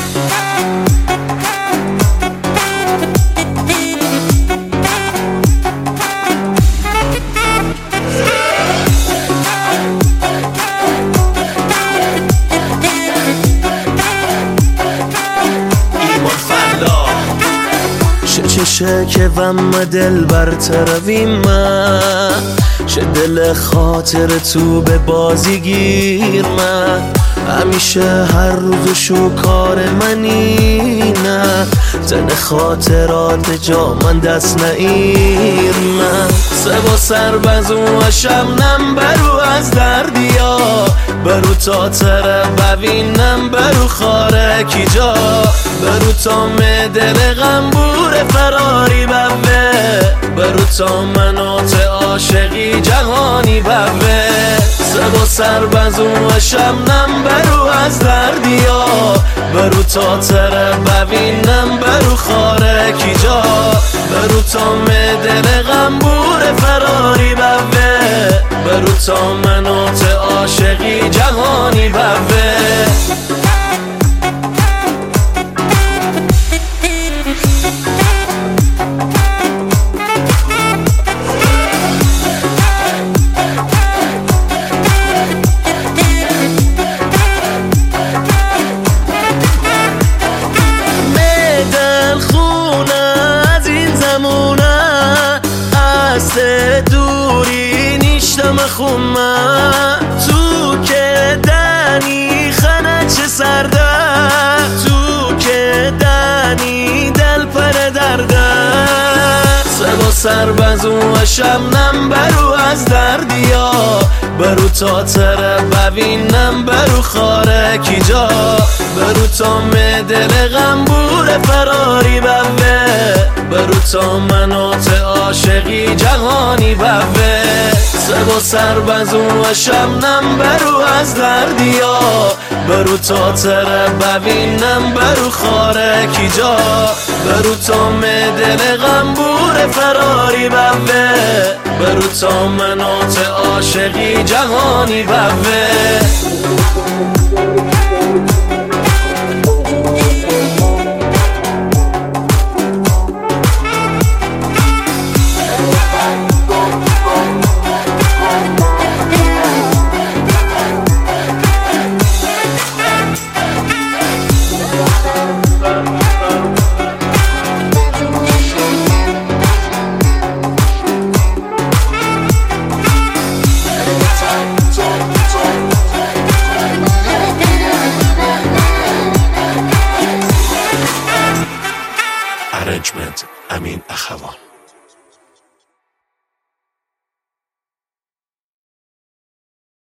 چه که وم دل برطرفی من چه دل خاطر تو به بازی گیر من همیشه هر روز شو کار منی نه تن خاطرات جا من دست نگیر من سبا سر بزو و شمنم برو از دردیا برو تا تره ببینم برو خاره کی جا برو تا مدل غنبور فراری ببه برو تا مناط عاشقی جهانی ببه سبا سر بزو و شمنم برو از دردیا برو تا تره ببینم برو خاره کی جا برو تا مدل غنبور فراری ببه برو تا مناط عاشقی جهانی ببه دوری نیشتم خونه تو که دنی خنه چه سرده تو که دنی دل پر درده سبا سر بزو و شمنم برو از دردیا برو تا تره ببینم برو خاره کی جا برو تا مدل غنبور فراری ببه برو تا مناط عاشقی جهانی ببه سبا سر بزو و شمنم برو از دردیا برو تا تره ببینم برو خاره کی جا برو تا مدل غنبور فراری ببه برو تا مناط عاشقی جهانی ببه Arrangement Amin Akhavan.